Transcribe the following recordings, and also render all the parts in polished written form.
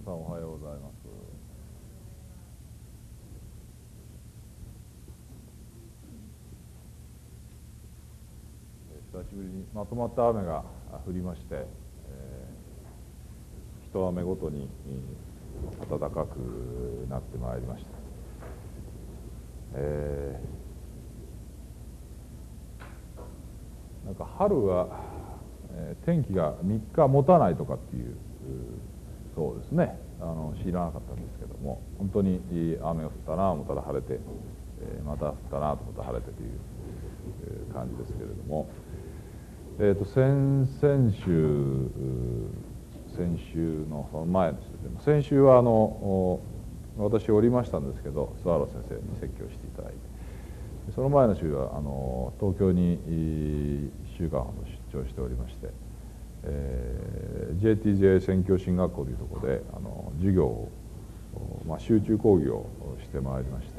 さんおはようございます。久しぶりにまとまった雨が降りまして、一雨ごとに暖かくなってまいりました。なんか春は、天気が3日持たないとかっていうそうですね、知らなかったんですけども、本当に雨が降ったな、また晴れて、また降ったなと思ったら晴れてという感じですけれども、先週のその前の週で、先週は私おりましたんですけど、諏訪原先生に説教していただいて、その前の週は東京に1週間ほど出張しておりまして、JTJ 宣教進学校というところで授業を、集中講義をしてまいりまして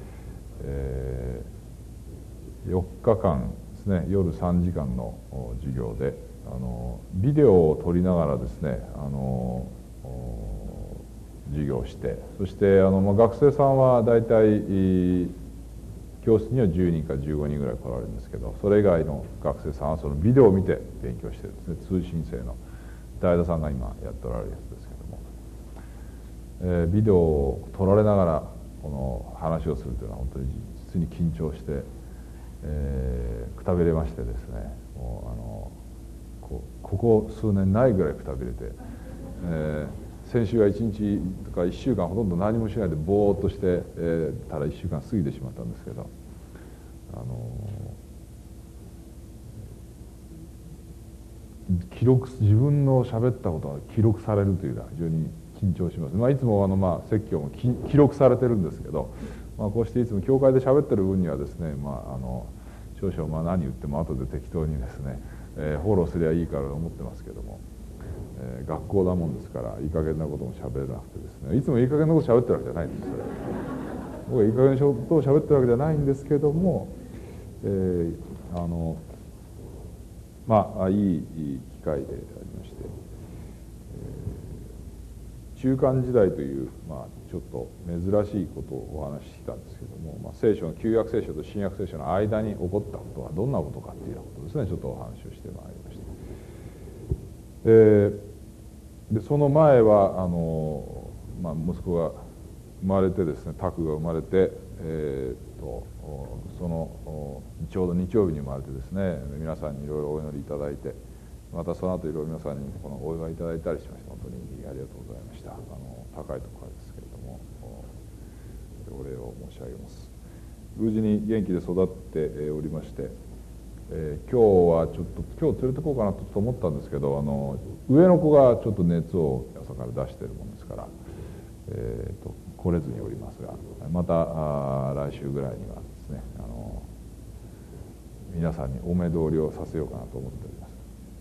、4日間ですね、夜3時間の授業でビデオを撮りながらですね授業をして、そして学生さんは大体教室には10人か15人ぐらい来られるんですけど、それ以外の学生さんはそのビデオを見て勉強してるんですね。通信制の大田さんが今やっておられるやつですけども、ビデオを撮られながらこの話をするというのは本当に実に緊張して、くたびれましてですね、もうここ数年ないぐらいくたびれて、先週は1日とか1週間ほとんど何もしないでぼーっとしてたら1週間過ぎてしまったんですけど、自分の喋ったことが記録されるというのは非常に緊張します。いつも説教も記録されてるんですけど、こうしていつも教会で喋ってる分にはですね、少々何言っても後で適当にですね、フォローすりゃいいからと思ってますけども、学校だもんですからいい加減なことも喋れなくてですね、いつもいい加減なこと喋ってるわけじゃないんですよ。僕はいい加減なことを喋ってるわけじゃないんですけども、いい機会でありまして、中間時代という、ちょっと珍しいことをお話ししたんですけども、聖書の旧約聖書と新約聖書の間に起こったことはどんなことかっていうようなことですね、ちょっとお話をしてまいりました。でその前は息子が生まれてですね、タクが生まれて、そのちょうど日曜日に生まれてですね、皆さんにいろいろお祈りいただいて、またその後いろいろ皆さんにこのお祝いいただいたりしまして、本当にありがとうございました。高いところですけれどもお礼を申し上げます。無事に元気で育っておりまして、今日はちょっと今日連れてこうかなと思ったんですけど、上の子がちょっと熱を朝から出しているものですから、来れずにおりますが、また来週ぐらいにはですね、皆さんにお目通りをさせようかなと思っております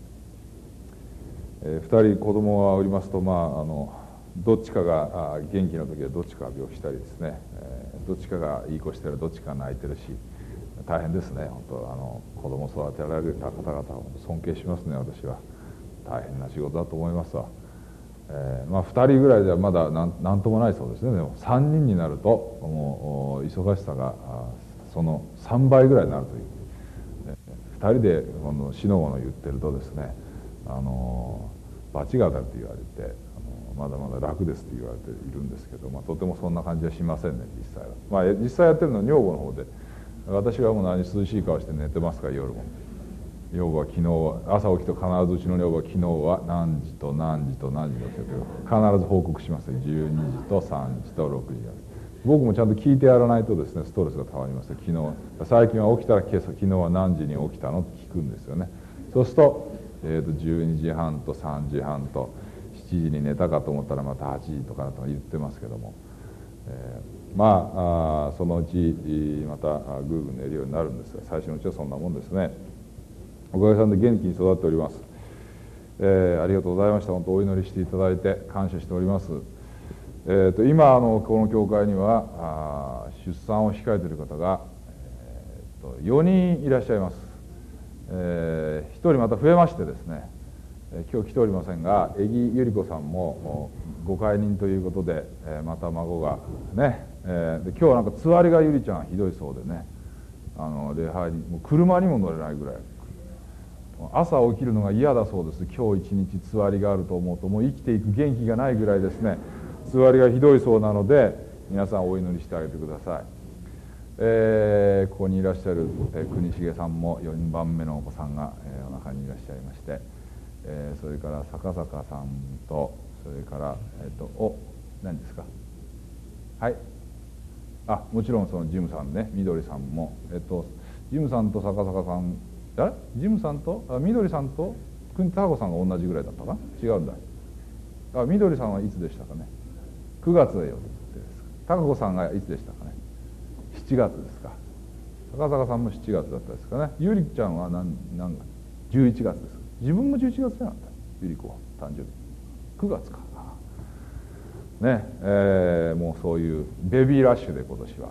。2人子供がおりますと、どっちかが元気な時はどっちかが病気したりですね、どっちかがいい子してるどっちか泣いてるし、大変ですね。本当子供育てられた方々を尊敬しますね。私は大変な仕事だと思いますわ。2人ぐらいではまだなんともないそうですね。でも3人になるともう忙しさがその3倍ぐらいになるという。2人でしのごの言ってるとですね、罰が当たると言われて、まだまだ楽ですと言われているんですけど、とてもそんな感じはしませんね、実際は。実際やってるのは女房の方で、私はもう涼しい顔して寝てますから夜も。女房は昨日朝起きて必ずうちの女房は昨日は何時と何時と何時の曲を必ず報告します。12時と3時と6時。僕もちゃんと聞いてやらないとですね、ストレスがたまります。最近は起きたら昨日は何時に起きたのって聞くんですよね。そうすると、12時半と3時半と7時に寝たかと思ったらまた8時とか言ってますけども、そのうちまたぐーぐー寝るようになるんですが、最初のうちはそんなもんですね。おかげさんで元気に育っております。ありがとうございました。本当お祈りしていただいて感謝しております。今この教会には出産を控えている方が、4人いらっしゃいます。1人また増えましてですね、 今日来ておりませんが、江木由里子さんもご解任ということで、また孫がね、で今日はなんかつわりがゆりちゃんひどいそうでね、礼拝にもう車にも乗れないぐらい、朝起きるのが嫌だそうです。今日一日つわりがあると思うともう生きていく元気がないぐらいですね、つわりがひどいそうなので、皆さんお祈りしてあげてください。ここにいらっしゃる、国重さんも4番目のお子さんが、お腹にいらっしゃいまして、それから坂坂さんと、それから何ですか、はい、もちろんそのジムさんね、みどりさんも、ジムさんと坂坂さん、ジムさんとみどりさんと国田子さんが同じぐらいだったかな、違うんだ。みどりさんはいつでしたかね、9月でよってですか。高子さんがいつでしたかね、7月ですか。坂坂さんも7月だったですかね。ゆりちゃんは何月、11月ですか。自分も11月じゃなかった、ゆり子は誕生日9月かね。もうそういうベビーラッシュで今年は、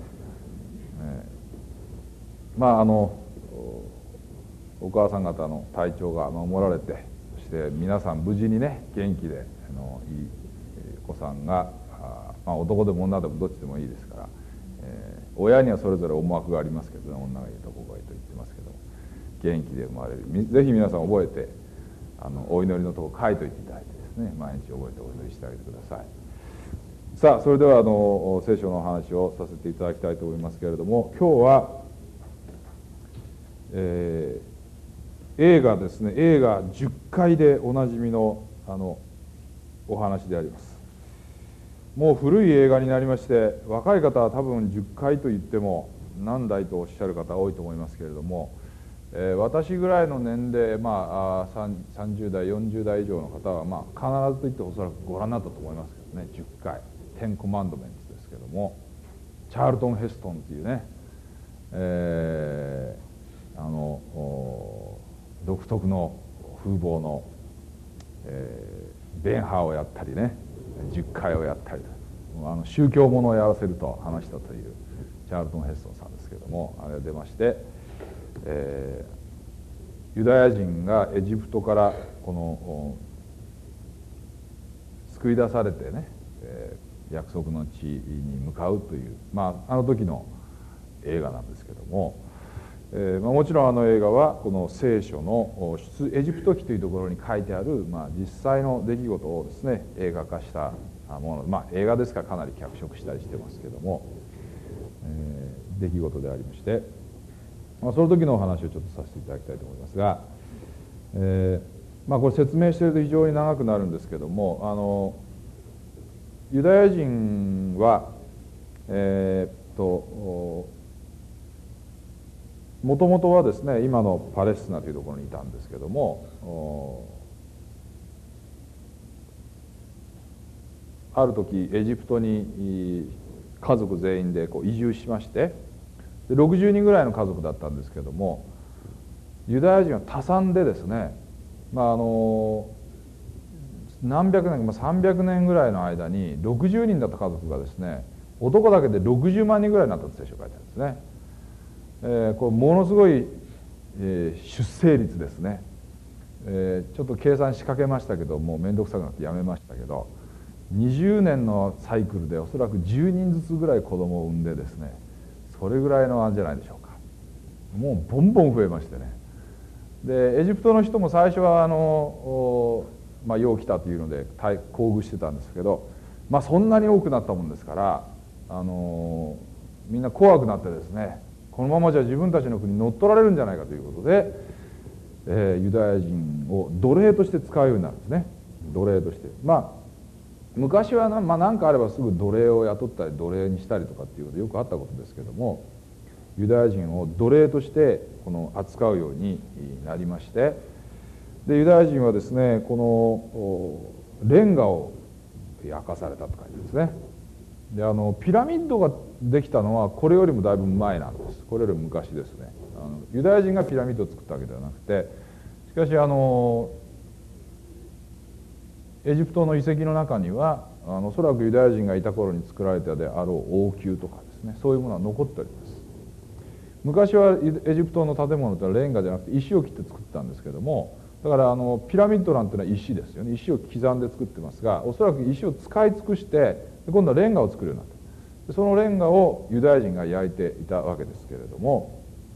お母さん方の体調が守られて、そして皆さん無事にね元気でいいお子さんが、男でも女でもどっちでもいいですから、親にはそれぞれ思惑がありますけどね、女がいいと子がいいと言ってますけど、元気で生まれる、ぜひ皆さん覚えてお祈りのとこ書いといていただいてですね、毎日覚えてお祈りしてあげてください。さあ、それでは聖書の話をさせていただきたいと思いますけれども、今日は、映画ですね、映画10回でおなじみのお話であります。もう古い映画になりまして、若い方は多分10回と言っても何代とおっしゃる方多いと思いますけれども、私ぐらいの年齢、30代40代以上の方は、必ずと言っておそらくご覧になったと思いますけどね、10回テンコマンドメンツですけども、チャールトン・ヘストンというね、独特の風貌の、ベンハーをやったりね、10回をやったり、宗教ものをやらせると話したというチャールトン・ヘストンさんですけども、あれが出まして、ユダヤ人がエジプトからこの救い出されてね、約束の地に向かうという、あの時の映画なんですけども、もちろんあの映画はこの聖書の出エジプト記というところに書いてある、実際の出来事をですね映画化したもの、映画ですからかなり脚色したりしてますけども、出来事でありまして、その時のお話をちょっとさせていただきたいと思いますが、これ説明していると非常に長くなるんですけども、ユダヤ人はもともとはですね今のパレスチナというところにいたんですけども、ある時エジプトに家族全員で移住しまして、で60人ぐらいの家族だったんですけども、ユダヤ人は多産でですね、何百年300年ぐらいの間に60人だった家族がですね、男だけで60万人ぐらいになったって聖書書いてあるんですね。これものすごい、出生率ですね。ちょっと計算しかけましたけどもう面倒くさくなってやめましたけど、20年のサイクルでおそらく10人ずつぐらい子供を産んでですね、それぐらいのあれじゃないでしょうか。もうボンボン増えましてね。でエジプトの人も最初はよう来たというので厚遇してたんですけど、そんなに多くなったもんですから、みんな怖くなってですね、このままじゃ自分たちの国に乗っ取られるんじゃないかということで、ユダヤ人を奴隷として使うようになるんですね。奴隷として、昔は何かあればすぐ奴隷を雇ったり奴隷にしたりとかっていうことよくあったことですけども、ユダヤ人を奴隷として扱うようになりまして、でユダヤ人はですねこのレンガを焼かされたと書いてですね。でピラミッドができたのはこれよりもだいぶ前なんです。これよりも昔ですね。ユダヤ人がピラミッドを作ったわけではなくて、しかしエジプトの遺跡の中にはおそらくユダヤ人がいた頃に作られたであろう王宮とかですね、そういうものは残っております。昔はエジプトの建物というのはレンガじゃなくて石を切って作ったんですけども、 だからピラミッドなんていうのは石ですよね。石を刻んで作ってますが、おそらく石を使い尽くして今度はレンガを作るようになった。そのレンガをユダヤ人が焼いていたわけですけれども、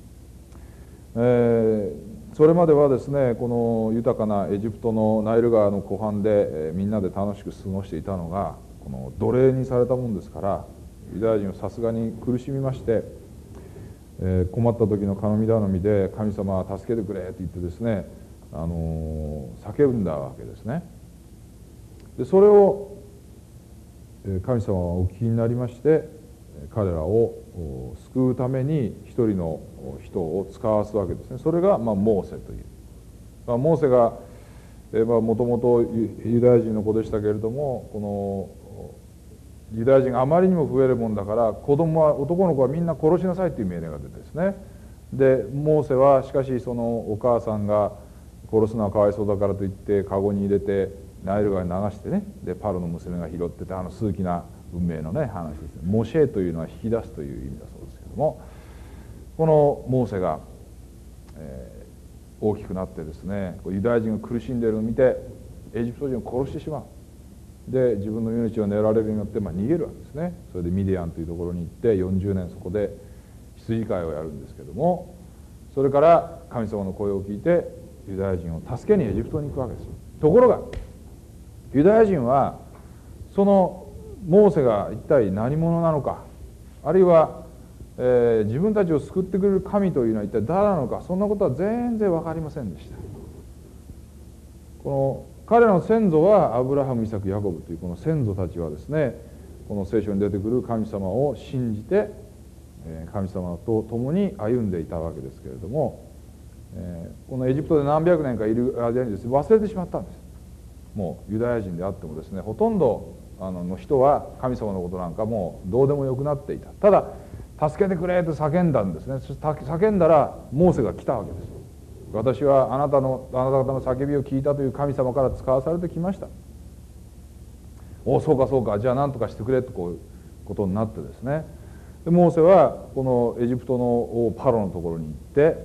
それまではですね、この豊かなエジプトのナイル川の湖畔で、みんなで楽しく過ごしていたのがこの奴隷にされたもんですから、ユダヤ人はさすがに苦しみまして、困った時の頼み頼みで神様は助けてくれって言ってですね、叫んだわけですね。でそれを神様はお聞きになりまして、彼らを救うために一人の人を使わすわけですね。それがモーセという、モーセがもともとユダヤ人の子でしたけれども、このユダヤ人があまりにも増えるもんだから、男の子はみんな殺しなさいという命令が出てですね、でモーセはしかしそのお母さんが殺すのはかわいそうだからといってカゴに入れてナイル川に流してね、でパロの娘が拾ってて、数奇な運命のね話ですね。モシェというのは引き出すという意味だそうですけども、このモーセが、大きくなってですね、ユダヤ人が苦しんでいるのを見てエジプト人を殺してしまう。で自分の命を狙われるようになって、逃げるわけですね。それでミディアンというところに行って40年そこで羊飼いをやるんですけども、それから神様の声を聞いてユダヤ人を助けにエジプトに行くわけです。ところがユダヤ人はそのモーセが一体何者なのか、あるいは、自分たちを救ってくれる神というのは一体誰なのか、そんなことは全然分かりませんでした。この彼らの先祖はアブラハム、イサク、ヤコブというこの先祖たちはですね、この聖書に出てくる神様を信じて神様と共に歩んでいたわけですけれども、このエジプトで何百年かいる間にですね、忘れてしまったんです。もうユダヤ人であってもですね、ほとんどの人は神様のことなんかもうどうでもよくなっていた。ただ助けてくれと叫んだんですね。叫んだらモーセが来たわけです。私はあなた方の叫びを聞いたという神様から使わされてきました。お、そうかそうか、じゃあ何とかしてくれとこういうことになってですね、でモーセはこのエジプトの王パロのところに行って、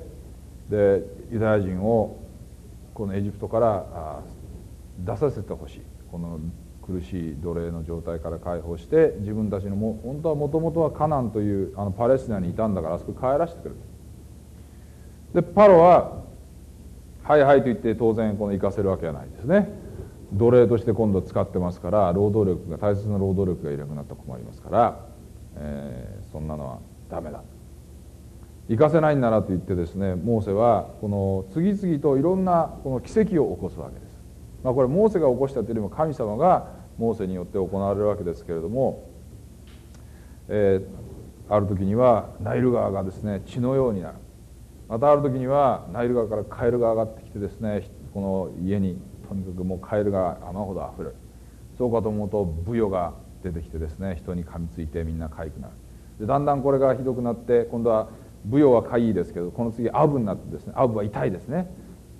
でユダヤ人をこのエジプトから出させてほしい、この苦しい奴隷の状態から解放して、自分たちの本当はもともとはカナンというパレスチナにいたんだからあそこに帰らせてくれる。でパロははいはいと言って当然この行かせるわけはないですね。奴隷として今度使ってますから、大切な労働力がいなくなったら困りますから、そんなのはダメだ、行かせないんならと言ってですね、モーセはこの次々といろんなこの奇跡を起こすわけです。これモーセが起こしたというよりも神様がモーセによって行われるわけですけれども、ある時にはナイル川がですね血のようになる。またある時にはナイル川からカエルが上がってきてですね、この家にとにかくもうカエルが山ほどあふれる。そうかと思うとブヨが出てきてですね、人に噛みついてみんな痒くなる。でだんだんこれがひどくなって、今度はブヨは痒いですけど、この次アブになってですね、アブは痛いですね。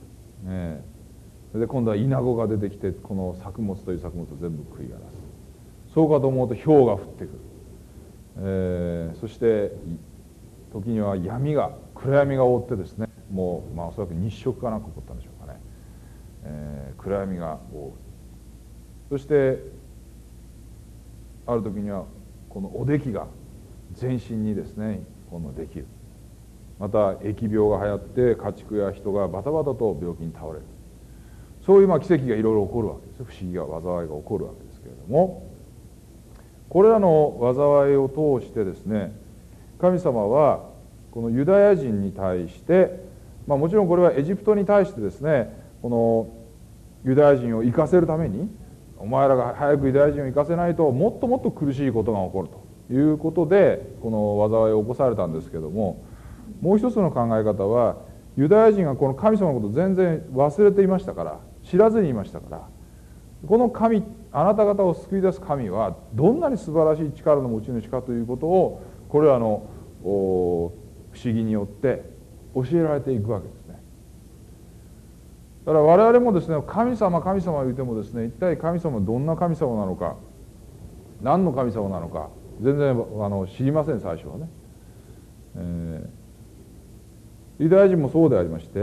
で今度はイナゴが出てきて、この作物という作物を全部食い荒らす。そうかと思うと氷が降ってくる。そして時には暗闇が覆ってですね、もうおそらく日食かなんか起こったんでしょうかね。暗闇が覆う。そしてある時にはこのおできが全身にですねこのできる。また疫病が流行って家畜や人がバタバタと病気に倒れる。そういう奇跡がいろいろ起こるわけです。不思議が災いが起こるわけですけれども、これらの災いを通してですね、神様はこのユダヤ人に対して、もちろんこれはエジプトに対してですね、このユダヤ人を生かせるために、お前らが早くユダヤ人を生かせないともっともっと苦しいことが起こるということでこの災いを起こされたんですけども、もう一つの考え方は、ユダヤ人がこの神様のことを全然忘れていましたから、知らずにいましたから、この神、あなた方を救い出す神はどんなに素晴らしい力の持ち主かということを、これらの不思議によって教えられていくわけですね。だから我々もですね、神様神様言ってもですね、一体神様はどんな神様なのか、何の神様なのか全然知りません、最初はね。ユダヤ人もそうでありまして、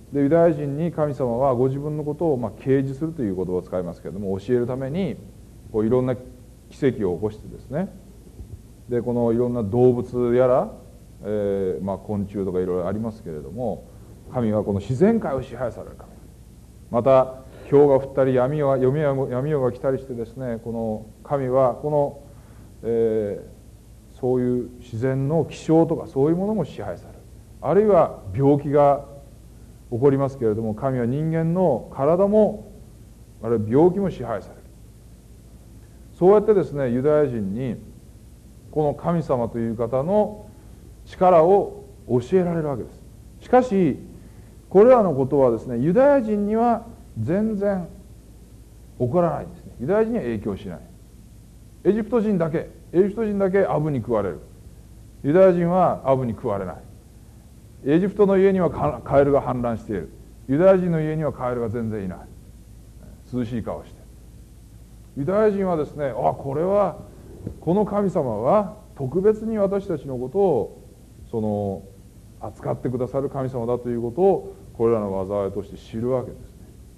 でユダヤ人に神様はご自分のことを啓示するという言葉を使いますけれども、教えるためにこういろんな奇跡を起こしてですね、でこのいろんな動物やら、昆虫とかいろいろありますけれども、神はこの自然界を支配される神、また氷が降ったり闇夜が来たりしてですね、この神はこの、そういう自然の気象とかそういうものも支配される。あるいは病気が起こりますけれども、神は人間の体もあるいは病気も支配される。そうやってですね、ユダヤ人にこの神様という方の力を教えられるわけです。しかしこれらのことはですね、ユダヤ人には全然起こらないんですね。ユダヤ人には影響しない。エジプト人だけアブに食われる。ユダヤ人はアブに食われない。エジプトの家にはカエルが氾濫している。ユダヤ人の家にはカエルが全然いない。涼しい顔して。ユダヤ人はですね、この神様は特別に私たちのことを扱ってくださる神様だということをこれらの災いとして知るわけですね。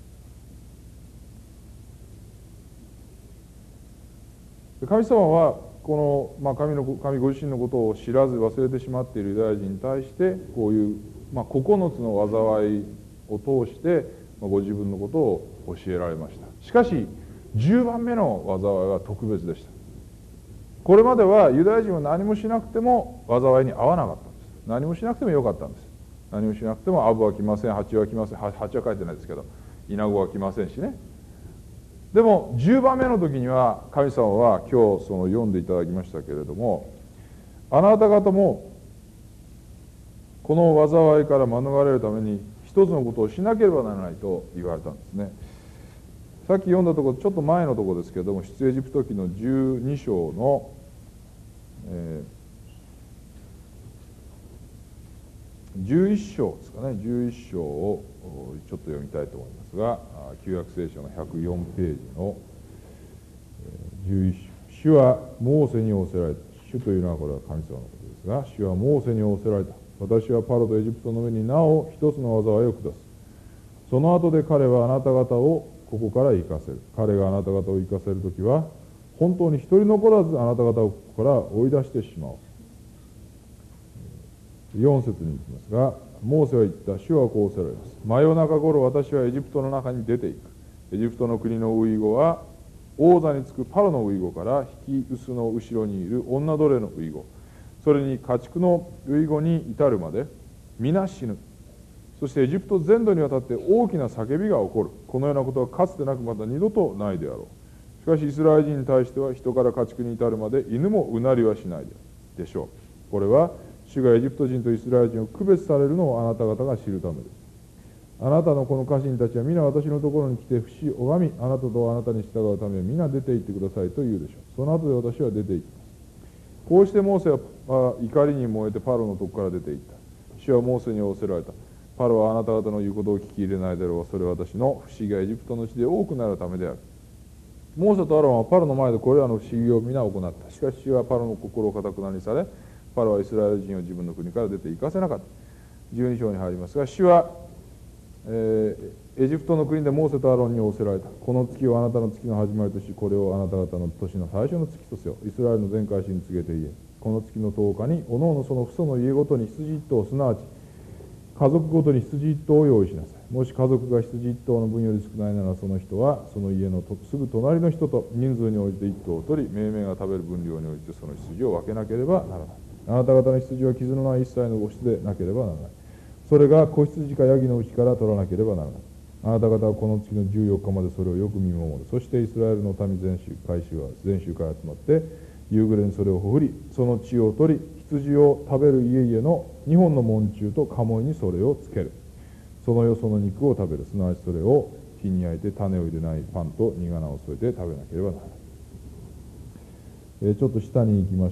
神様はこの、神ご自身のことを知らず忘れてしまっているユダヤ人に対してこういう、9つの災いを通してご自分のことを教えられました。しかし10番目の災いは特別でした。これまではユダヤ人は何もしなくても災いに遭わなかったんです。何もしなくてもよかったんです。何もしなくてもアブは来ません、蜂は来ません。蜂は書いてないですけど、イナゴは来ませんしね。でも10番目の時には神様は今日読んでいただきましたけれども、あなた方もこの災いから免れるために一つのことをしなければならないと言われたんですね。さっき読んだところ、ちょっと前のところですけれども、出エジプト記の12章の、11章ですかね、11章をちょっと読みたいと思いますが、旧約聖書の104ページの11章。主はモーセに仰せられた。主というのはこれは神様のことですが、主はモーセに仰せられた。私はパロとエジプトの上になお一つの災いを下す。その後で彼はあなた方をここから行かせる。彼があなた方を行かせるときは、本当に一人残らずあなた方をここから追い出してしまおう。4節に行きますが、モーセは言った。主はこうおっしゃられます。真夜中頃私はエジプトの中に出ていく。エジプトの国のウイゴは王座につくパロのウイゴから引き臼の後ろにいる女奴隷のウイゴ、それに家畜のウイゴに至るまで皆死ぬ。そしてエジプト全土にわたって大きな叫びが起こる。このようなことはかつてなくまた二度とないであろう。しかしイスラエル人に対しては人から家畜に至るまで犬もうなりはしないでしょう。これは主がエジプト人とイスラエル人を区別されるのをあなた方が知るためです。あなたのこの家臣たちは皆私のところに来て不死拝み、あなたとあなたに従うため皆出て行ってくださいと言うでしょう。その後で私は出て行きます。こうしてモーセは怒りに燃えてパロのとこから出て行った。主はモーセに仰せられた。パロはあなた方の言うことを聞き入れないだろう。それは私の不思議がエジプトの地で多くなるためである。モーセとアロンはパロの前でこれらの不思議を皆行った。しかし主はパロの心を固くなにされ、パロはイスラエル人を自分の国から出て行かせなかった。12章に入りますが、主は、エジプトの国でモーセとアロンに仰せられた。この月をあなたの月の始まりとし、これをあなた方の年の最初の月とせよ。イスラエルの全会衆に告げて言え。この月の10日におのおのその父祖の家ごとに羊一頭、すなわち家族ごとに羊一頭を用意しなさい。もし家族が羊一頭の分より少ないなら、その人はその家のすぐ隣の人と人数に応じて一頭を取り、命名が食べる分量に応じてその羊を分けなければならない。あなた方の羊は傷のない一切の母子でなければならない。それが子羊かヤギのうちから取らなければならない。あなた方はこの月の14日までそれをよく見守る。そしてイスラエルの民全州から集まって夕暮れにそれをほふり、その血を取り、羊を食べる家々の2本の門柱と家紋にそれをつける。そのよその肉を食べる。すなわちそれを火に焼いて種を入れないパンと苦菜を添えて食べなければならない。ちょっと下に行きまして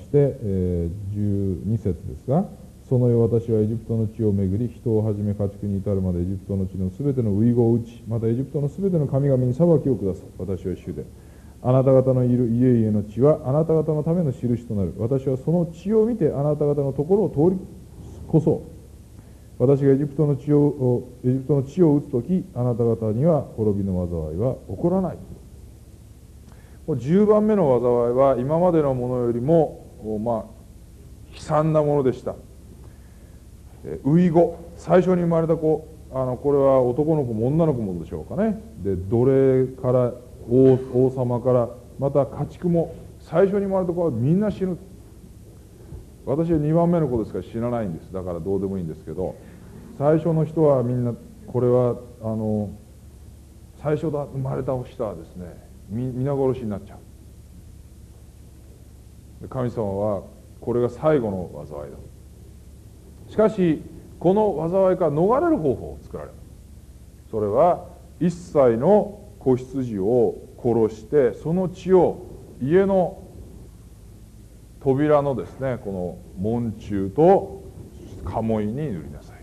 、12節ですが、その夜私はエジプトの地を巡り、人をはじめ家畜に至るまでエジプトの地のすべての遺語を打ち、またエジプトのすべての神々に裁きを下す。私は主で、あなた方のいる家々の地はあなた方のための印となる。私はその地を見てあなた方のところを通り越そう。 私がエジプトの地を打つとき、あなた方には滅びの災いは起こらない。10番目の災いは今までのものよりも、悲惨なものでした。初子、最初に生まれた子、これは男の子も女の子もでしょうかね。で、奴隷から王様から、また家畜も最初に生まれた子はみんな死ぬ。私は2番目の子ですから死なないんです。だからどうでもいいんですけど、最初の人はみんな、これは最初生まれた人はですね、皆殺しになっちゃう。神様はこれが最後の災いだ。しかしこの災いから逃れる方法を作られます。それは一切の子羊を殺して、その血を家の扉のですね、この門柱と鴨居に塗りなさい。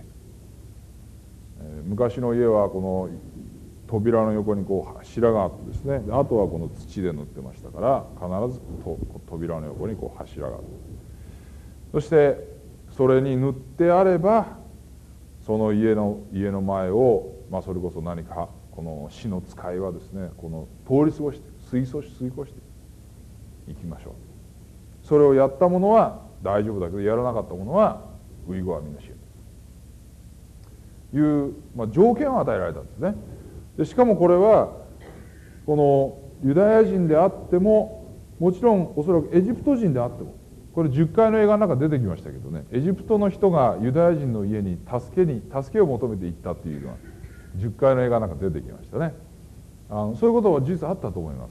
昔の家はこの扉の横にこう柱があってですね、あとはこの土で塗ってましたから、必ず扉の横にこう柱がある。そしてそれに塗ってあれば、その家の前を、それこそ何かこの死の使いはですね、この通り過ごして過ごしていきましょう。それをやった者は大丈夫だけど、やらなかった者は初子はみんな死ぬという、条件を与えられたんですね。でしかもこれはこのユダヤ人であっても、もちろんおそらくエジプト人であっても、これ10回の映画の中出てきましたけどね、エジプトの人がユダヤ人の家に助けを求めて行ったっていうのは10回の映画の中出てきましたね。そういうことは実はあったと思います。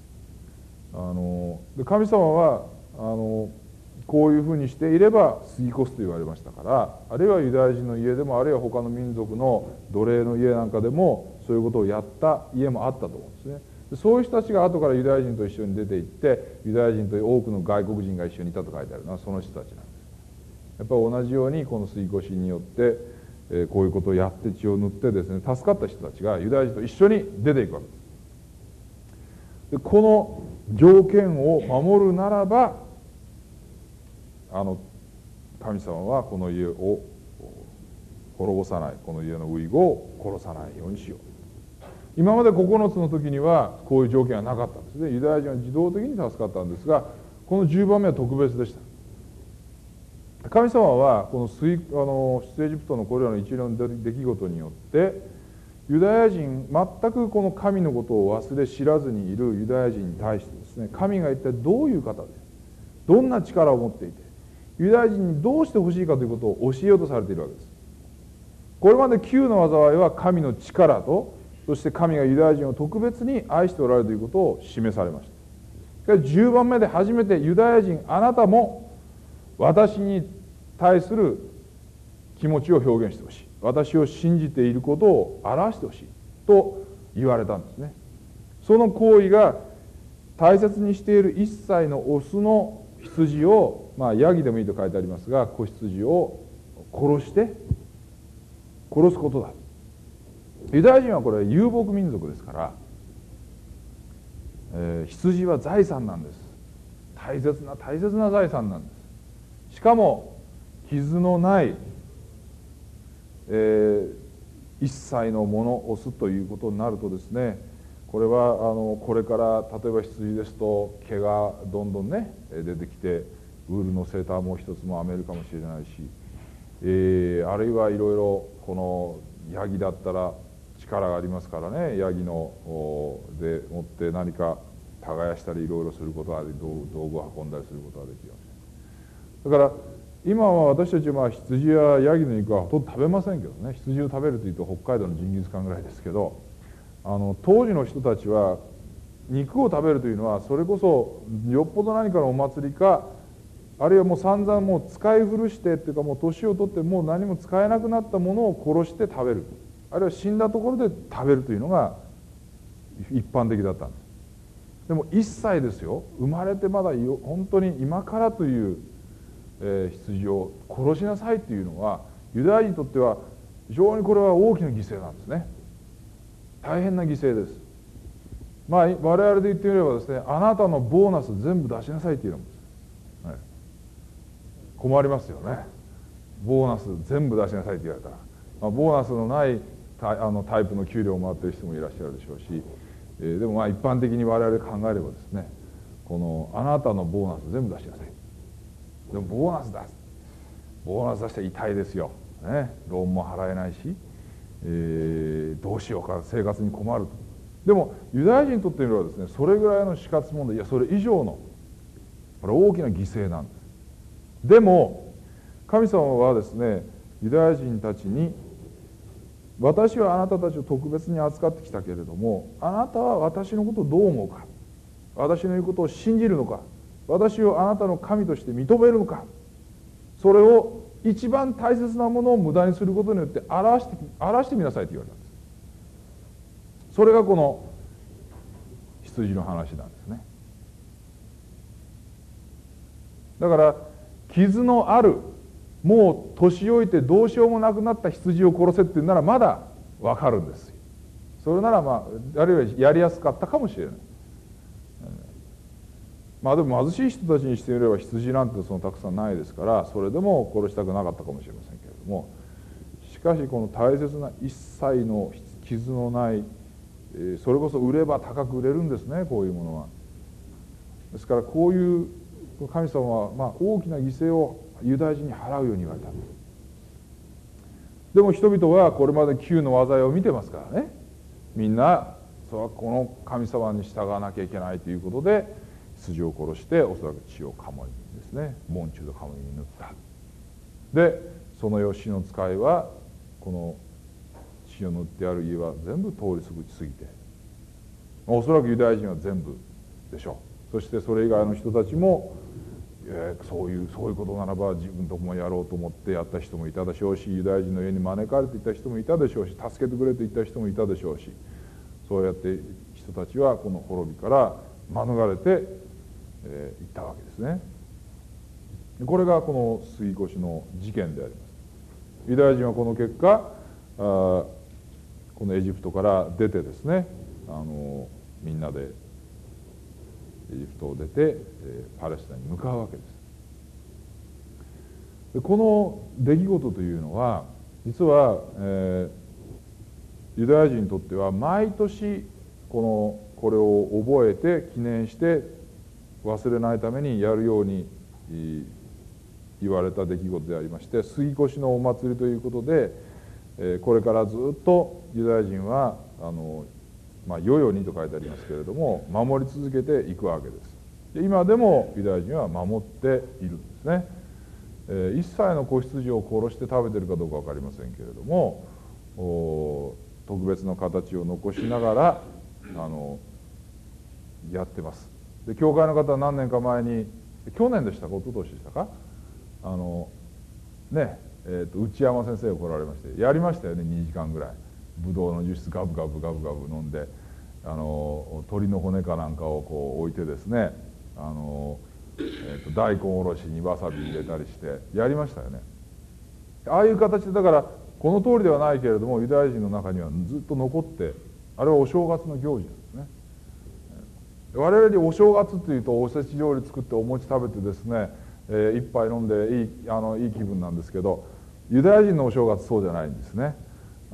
で神様はこういうふうにしていれば過ぎ越すと言われましたから、あるいはユダヤ人の家でも、あるいは他の民族の奴隷の家なんかでもそういうことをやった家もあったと思うんですね。そういう人たちが後からユダヤ人と一緒に出て行って、ユダヤ人と多くの外国人が一緒にいたと書いてあるのはその人たちなんです。やっぱり同じようにこの過ぎ越しによって、こういうことをやって血を塗ってですね、助かった人たちがユダヤ人と一緒に出ていくわけです。でこの条件を守るならば、神様はこの家を滅ぼさない、この家の初子を殺さないようにしよう。今まで9つの時にはこういう条件はなかったんですね。ユダヤ人は自動的に助かったんですが、この10番目は特別でした。神様はこの出エジプトのこれらの一連の出来事によって、ユダヤ人、全くこの神のことを忘れ知らずにいるユダヤ人に対してですね、神が一体どういう方で、どんな力を持っていて、ユダヤ人にどうしてほしいかということを教えようとされているわけです。これまで9の災いは神の力と、そして神がユダヤ人を特別に愛しておられるということを示されました。10番目で初めてユダヤ人、あなたも私に対する気持ちを表現してほしい。私を信じていることを表してほしいと言われたんですね。その行為が大切にしている一切のオスの羊を、ヤギでもいいと書いてありますが、子羊を殺すことだ。ユダヤ人はこれ遊牧民族ですから、羊は財産なんです。大切な財産なんです。しかも傷のない、一切のものオスということになるとですね、これはこれから例えば羊ですと毛がどんどんね出てきて、ウールのセーターも一つも編めるかもしれないし、あるいはいろいろこのヤギだったら力がありますからね、ヤギので持って何か耕したりいろいろすることが、道具を運んだりすることができるわけです。だから今は私たちは羊やヤギの肉はほとんど食べませんけどね、羊を食べるというと北海道のジンギスカンぐらいですけど、当時の人たちは肉を食べるというのは、それこそよっぽど何かのお祭りか、あるいはもう散々もう使い古してっていうか、もう年を取ってもう何も使えなくなったものを殺して食べる、あるいは死んだところで食べるというのが一般的だったんです。でも一切ですよ、生まれてまだ本当に今からという、羊を殺しなさいというのは、ユダヤ人にとっては非常にこれは大きな犠牲なんですね。大変な犠牲です。我々で言ってみればですね、あなたのボーナス全部出しなさいっていうのも、困りますよね。 ボーナス全部出しなさいって言われたら、ボーナスのないタイプの給料をもらっている人もいらっしゃるでしょうし、でも一般的に我々考えればですね、このあなたのボーナス全部出しなさい。でもボーナス出したら痛いですよ、ね、ローンも払えないし、どうしようか、生活に困ると。でもユダヤ人にとってみればですね、それぐらいの死活問題、いやそれ以上のこれ大きな犠牲なんです。でも神様はですね、ユダヤ人たちに、私はあなたたちを特別に扱ってきたけれども、あなたは私のことをどう思うか、私の言うことを信じるのか、私をあなたの神として認めるのか、それを一番大切なものを無駄にすることによって表してみなさいと言われたんです。それがこの羊の話なんですね。だから傷のある、もう年老いてどうしようもなくなった羊を殺せって言うならまだわかるんです。それならあるいはやりやすかったかもしれない。でも貧しい人たちにしてみれば羊なんてたくさんないですから、それでも殺したくなかったかもしれませんけれども、しかしこの大切な一切の傷のない、それこそ売れば高く売れるんですね、こういうものは。ですからこういう神様は大きな犠牲をユダヤ人に払うように言われた。でも人々はこれまで旧の災いを見てますからね、みんなこの神様に従わなきゃいけないということで羊を殺して、おそらく血をカモにですね、門中とカモに塗った。でその義の使いはこの血を塗ってある家は全部通り過ぎて、おそらくユダヤ人は全部でしょう。そしてそれ以外の人たちも、そういうことならば自分とこもやろうと思ってやった人もいたでしょうし、ユダヤ人の家に招かれていた人もいたでしょうし、助けてくれと言った人もいたでしょうし、そうやって人たちはこの滅びから免れていったわけですね。これがこの杉越の事件であります。ユダヤ人はこの結果このエジプトから出てですね、みんなでエジプトを出てパレスチナに向かうわけです。でこの出来事というのは実は、ユダヤ人にとっては毎年これを覚えて記念して忘れないためにやるように言われた出来事でありまして、杉越のお祭りということで、これからずっとユダヤ人は世々にと書いてありますけれども守り続けていくわけです。で今でもユダヤ人は守っているんですね。一切の子羊を殺して食べてるかどうか分かりませんけれども、特別な形を残しながらやってます。で教会の方は何年か前に、去年でしたか一昨年でしたか、内山先生が来られましてやりましたよね。2時間ぐらいブドウのジュースガブガブ飲んで、鶏の骨かなんかを置いてですね、大根おろしにわさび入れたりしてやりましたよね。ああいう形で、だからこの通りではないけれどもユダヤ人の中にはずっと残って、あれはお正月の行事なんですね。我々にお正月というとおせち料理作ってお餅食べてですね、一杯飲んでいい気分なんですけど、ユダヤ人のお正月そうじゃないんですね。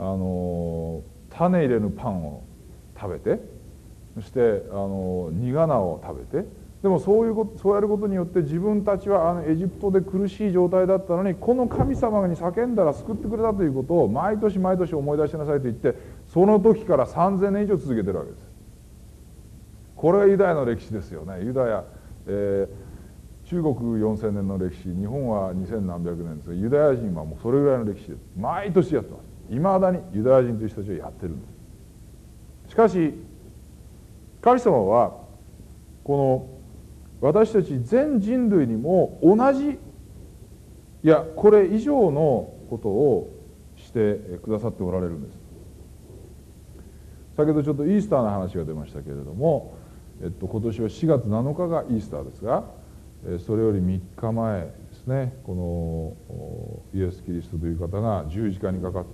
種入れぬパンを食べて、そして煮仮名を食べて、でもそうやることによって自分たちはエジプトで苦しい状態だったのに、この神様に叫んだら救ってくれたということを毎年毎年思い出しなさいと言って、その時から3000年以上続けてるわけです。これがユダヤの歴史ですよね。ユダヤ、中国4000年の歴史、日本は2000何百年ですが、ユダヤ人はもうそれぐらいの歴史です。毎年やってます。いまだにユダヤ人という人たちはやってるんです。しかし神様はこの私たち全人類にも同じ、いやこれ以上のことをしてくださっておられるんです。先ほどちょっとイースターの話が出ましたけれども、今年は4月7日がイースターですが、それより3日前ですね、このイエス・キリストという方が十字架にかかって、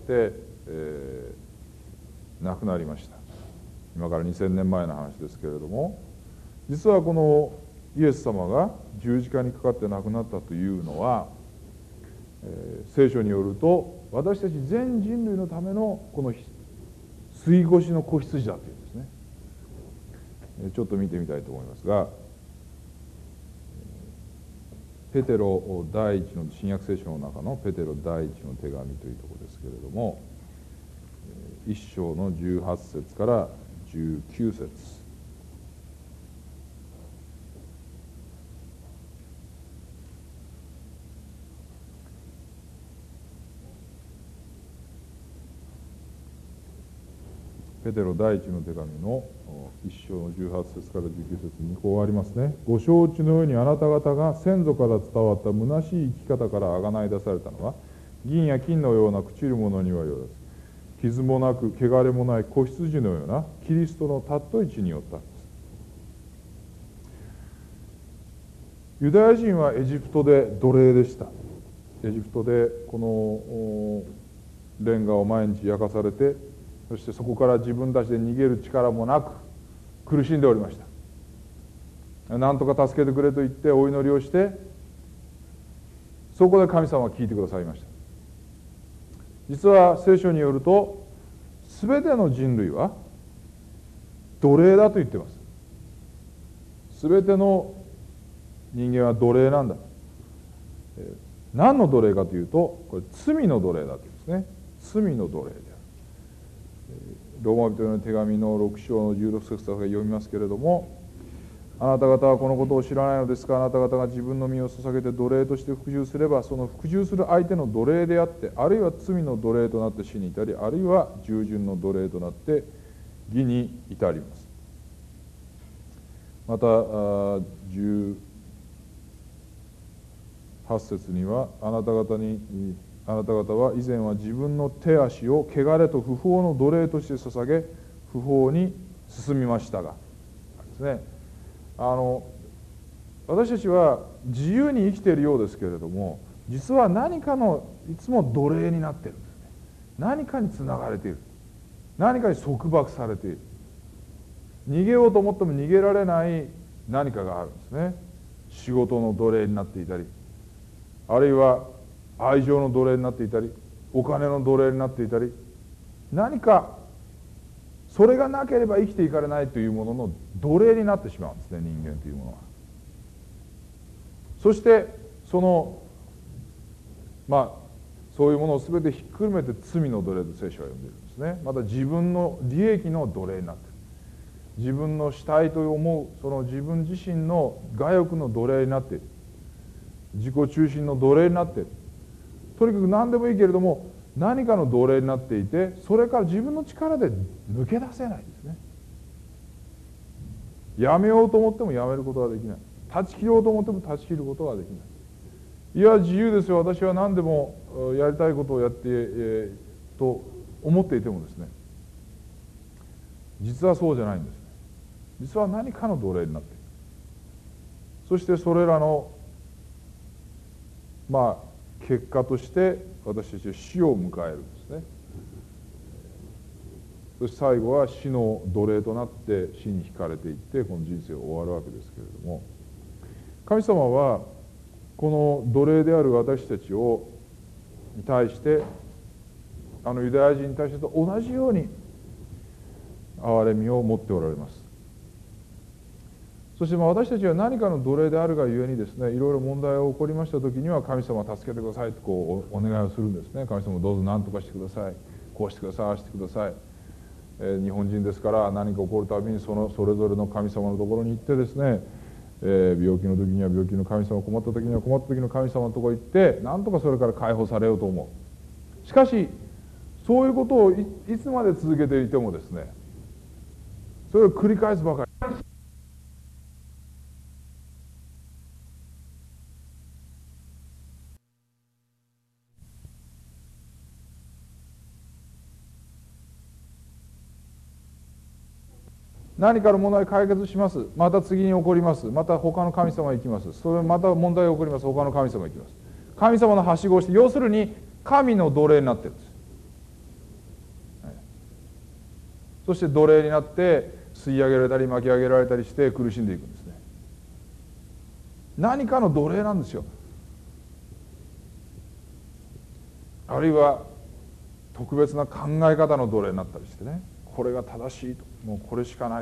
亡くなりました。今から2000年前の話ですけれども、実はこのイエス様が十字架にかかって亡くなったというのは、 聖書によると私たち全人類のためのこの吸い越しの子羊だというんですね。ちょっと見てみたいと思いますが、ペテロ第一の新約聖書の中のペテロ第一の手紙というところですけれども、1章の18節から19節。ペテロ第一の手紙の1章の18節から19節にこうありますね。ご承知のようにあなた方が先祖から伝わった虚しい生き方からあがない出されたのは、銀や金のような朽ちるものにはよらず、傷もなく汚れもない子羊のようなキリストの尊い血によったんです。ユダヤ人はエジプトで奴隷でした。エジプトでこのレンガを毎日焼かされて、そしてそこから自分たちで逃げる力もなく苦しんでおりました。なんとか助けてくれと言ってお祈りをして、そこで神様は聞いてくださいました。実は聖書によると全ての人類は奴隷だと言っています。全ての人間は奴隷なんだ。何の奴隷かというと、これ罪の奴隷だというんですね。罪の奴隷である。ローマ人への手紙の6章の16節から読みますけれども、あなた方はこのことを知らないのですか。あなた方が自分の身を捧げて奴隷として服従すれば、その服従する相手の奴隷であって、あるいは罪の奴隷となって死に至り、あるいは従順の奴隷となって義に至ります。また18節には、あなた方は以前は自分の手足を汚れと不法の奴隷として捧げ、不法に進みましたがですね。私たちは自由に生きているようですけれども、実は何かのいつも奴隷になっているんですね。何かにつながれている、何かに束縛されている。逃げようと思っても逃げられない何かがあるんですね。仕事の奴隷になっていたり、あるいは愛情の奴隷になっていたり、お金の奴隷になっていたり、何かそれがなければ生きていかれないというものの奴隷になってしまうんですね、人間というものは。そしてそういうものを全てひっくるめて罪の奴隷と聖書は呼んでいるんですね。また自分の利益の奴隷になっている。自分のしたいと思うその自分自身の我欲の奴隷になっている。自己中心の奴隷になっている。とにかく何でもいいけれども何かの奴隷になっていて、それから自分の力で抜け出せないんですね。やめようと思ってもやめることができない。断ち切ろうと思っても断ち切ることができない。いや自由ですよ、私は何でもやりたいことをやって、と思っていてもですね、実はそうじゃないんですね。実は何かの奴隷になっている。そしてそれらの結果として私たちは死を迎えるんですね。そして最後は死の奴隷となって死に引かれていってこの人生が終わるわけですけれども、神様はこの奴隷である私たちに対してユダヤ人に対してと同じように憐れみを持っておられます。そして私たちは何かの奴隷であるがゆえにですね、いろいろ問題が起こりました時には神様助けてくださいとお願いをするんですね。神様どうぞ何とかしてください、こうしてください、ああしてください。日本人ですから何か起こるたびにそれぞれの神様のところに行ってですね、病気の時には病気の神様、困った時には困った時の神様のところに行って何とかそれから解放されようと思う。しかしそういうことを いつまで続けていてもですね、それを繰り返すばかり。何かの問題解決します。また次に起こります。また他の神様へ行きます。それまた問題が起こります。他の神様へ行きます。神様のはしごをして、要するに神の奴隷になっているんです。そして奴隷になって吸い上げられたり巻き上げられたりして苦しんでいくんですね。何かの奴隷なんですよ。 あるいは特別な考え方の奴隷になったりしてね、これが正しいと、もうこれしかない。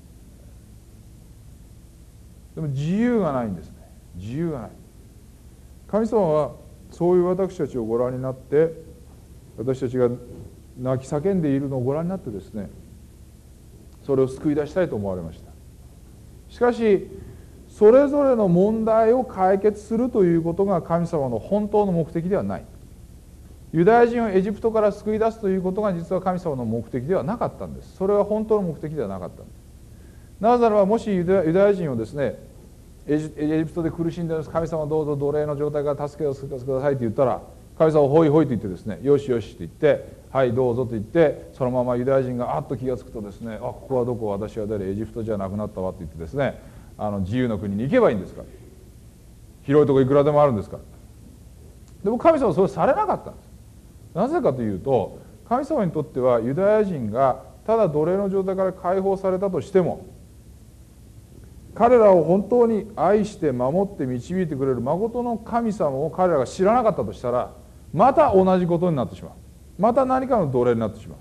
でも自由がないんですね。自由がない。神様はそういう私たちをご覧になって、私たちが泣き叫んでいるのをご覧になってですね、それを救い出したいと思われました。しかしそれぞれの問題を解決するということが神様の本当の目的ではない。ユダヤ人をエジプトから救い出すということが実は神様の目的ではなかったんです。それは本当の目的ではなかったんです。なぜならば、もしユダヤ人をですね、エジプトで苦しんでいます、神様どうぞ奴隷の状態から助けを救ってくださいと言ったら、神様はほいほいと言ってですね、よしよしと言って、はいどうぞと言って、そのままユダヤ人があっと気がつくとですね、あ、ここはどこ、私は誰、エジプトじゃなくなったわと言ってですね、自由の国に行けばいいんですから、広いところいくらでもあるんですから。でも神様はそれされなかったんです。なぜかというと、神様にとってはユダヤ人がただ奴隷の状態から解放されたとしても、彼らを本当に愛して守って導いてくれる真の神様を彼らが知らなかったとしたら、また同じことになってしまう。また何かの奴隷になってしまう。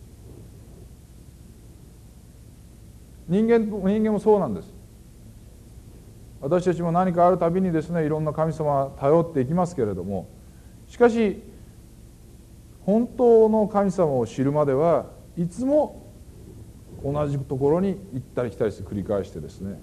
人間もそうなんです。私たちも何かあるたびにですね、いろんな神様を頼っていきますけれども、しかし本当の神様を知るまではいつも同じところに行ったり来たりして繰り返してですね、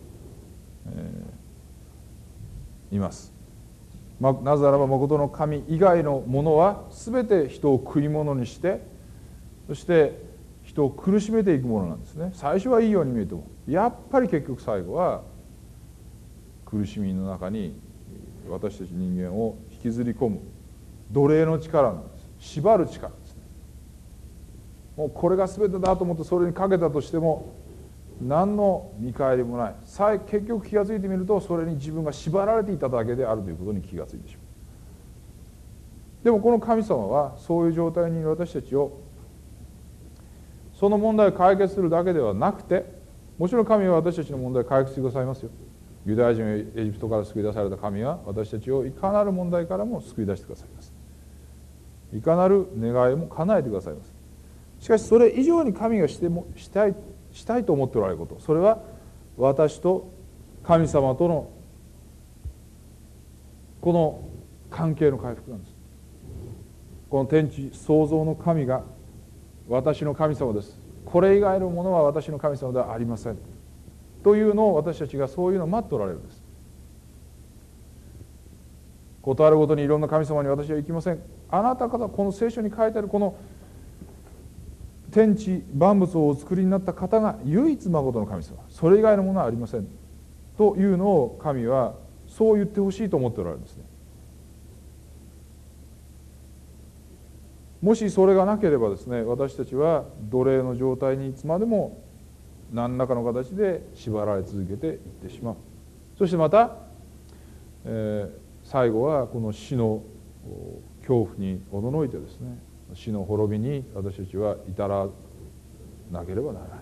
います。なぜならば真の神以外のものは全て人を食い物にして、そして人を苦しめていくものなんですね。最初はいいように見えても、やっぱり結局最後は苦しみの中に私たち人間を引きずり込む奴隷の力なんです。縛る力ですね。もうこれが全てだと思ってそれにかけたとしても何の見返りもない。結局気が付いてみると、それに自分が縛られていただけであるということに気が付いてしまう。でもこの神様はそういう状態にいる私たちをその問題を解決するだけではなくて、もちろん神は私たちの問題を解決してくださいますよ。ユダヤ人をエジプトから救い出された神は私たちをいかなる問題からも救い出してくださいます。いかなる願いも叶えてくださいます。しかしそれ以上に神がしたいと思っておられること、それは私と神様とのこの関係の回復なんです。この天地創造の神が私の神様です、これ以外のものは私の神様ではありませんというのを、私たちがそういうのを待っておられるんです。ことあるごとにいろんな神様に私は行きません。あなた方、この聖書に書いてあるこの天地万物をお作りになった方が唯一真の神様、それ以外のものはありませんというのを神はそう言ってほしいと思っておられるんですね。もしそれがなければですね、私たちは奴隷の状態にいつまでも何らかの形で縛られ続けていってしまう。そしてまた、最後はこの死の恐怖におののいてですね、死の滅びに私たちは至らなければならない。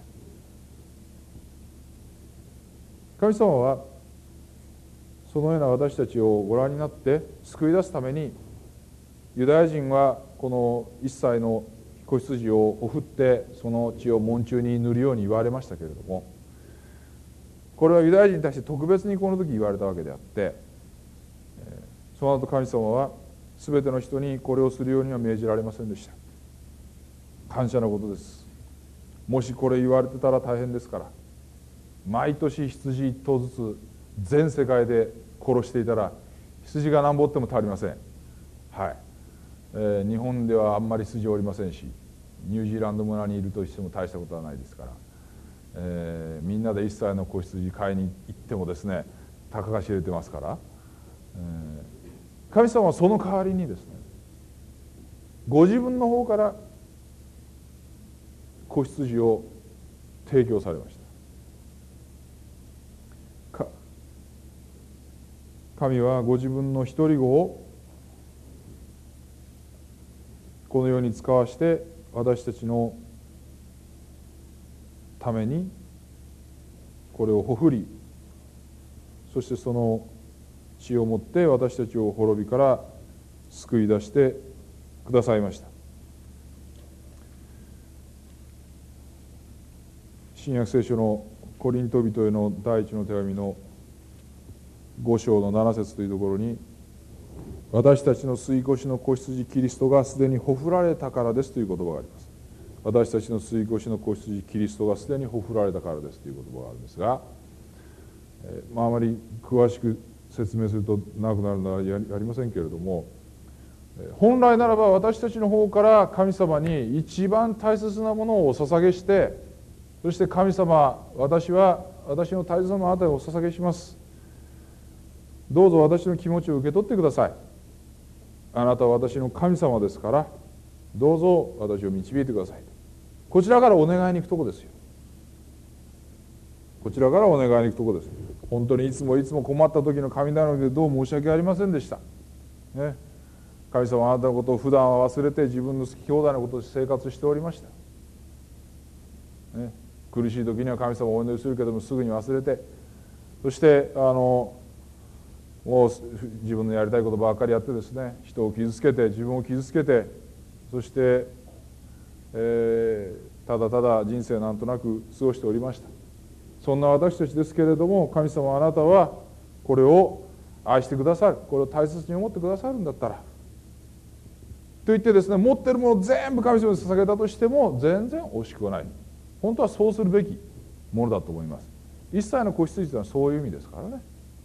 神様はそのような私たちをご覧になって救い出すために、ユダヤ人はこの一切の子羊をほふってその血を門中に塗るように言われましたけれども、これはユダヤ人に対して特別にこの時言われたわけであって、その後神様は全ての人にこれをするようには命じられませんでした。感謝のことです。もしこれ言われてたら大変ですから、毎年羊一頭ずつ全世界で殺していたら羊が何ぼっても足りません。はい、日本ではあんまり羊おりませんし、ニュージーランド村にいるとしても大したことはないですから、みんなで一切の子羊買いに行ってもですね、たかが知れてますから、神様はその代わりにですね、ご自分の方から子羊を提供されました。神はご自分の一人子をこの世に使わして私たちのためにこれをほふり、そしてその血をもって私たちを滅びから救い出してくださいました。新約聖書のコリント人への第一の手紙の5章の7節というところに、私たちの吸い越の子羊キリストがすでにほふられたからですという言葉があります。私たちの吸い越の子羊キリストがすでにほふられたからですという言葉があるんですが、あまり詳しく説明すると長くなるのはやりませんけれども、本来ならば私たちの方から神様に一番大切なものをお捧げして、そして神様、私は私の大切なものをあなたにお捧げします。どうぞ私の気持ちを受け取ってください。あなたは私の神様ですから、どうぞ私を導いてください。こちらからお願いに行くとこですよ。こちらからお願いに行くとこです。本当にいつも困った時の神なのでどう申し訳ありませんでした。ね、神様はあなたのことを普段は忘れて自分の兄弟のことで生活しておりました。ね、苦しい時には神様をお祈りするけどもすぐに忘れて、そしてもう自分のやりたいことばっかりやってですね、人を傷つけて自分を傷つけて、そして、ただただ人生なんとなく過ごしておりました。そんな私たちですけれども、神様あなたはこれを愛してくださる、これを大切に思ってくださるんだったらと言ってですね、持ってるものを全部神様に捧げたとしても全然惜しくはない。本当はそうするべきものだと思います。一切の子羊というのはそういう意味ですからね。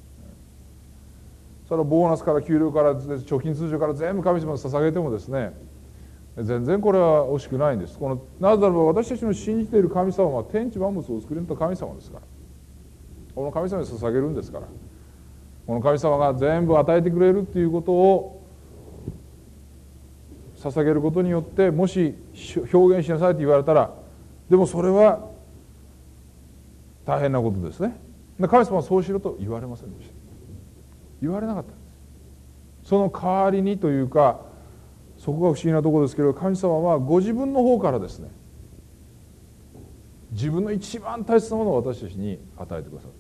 それはボーナスから給料から貯金通常から全部神様に捧げてもですね、全然これは惜しくないんです。なぜならば私たちの信じている神様は天地万物をお作りになった神様ですから、この神様に捧げるんですから、この神様が全部与えてくれるということを捧げることによって、もし表現しなさいと言われたら、でもそれは大変なことですね。神様はそうしろと言われませんでした。言われなかったんです。その代わりにというか、そこが不思議なところですけど、神様はご自分の方からですね、自分の一番大切なものを私たちに与えてくださった。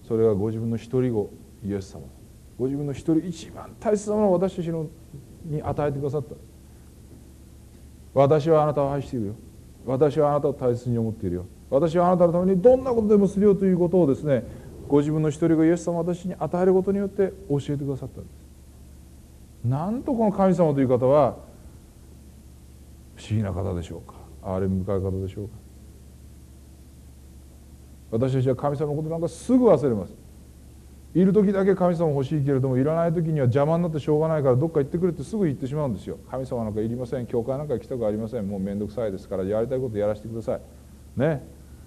それがご自分の一人子イエス様。ご自分の一人一番大切なものを私たちに与えてくださった。私はあなたを愛しているよ。私はあなたを大切に思っているよ。私はあなたのためにどんなことでもするよということをですね、ご自分の一人子イエス様を私に与えることによって教えてくださったんです。なんとこの神様という方は不思議な方でしょうか。憐れみ深い方でしょうか。私たちは神様のことなんかすぐ忘れます。いる時だけ神様欲しいけれども、いらない時には邪魔になってしょうがないからどっか行ってくれってすぐ言ってしまうんですよ。神様なんかいりません、教会なんか行きたくありません、もう面倒くさいですからやりたいことやらせてくださいね。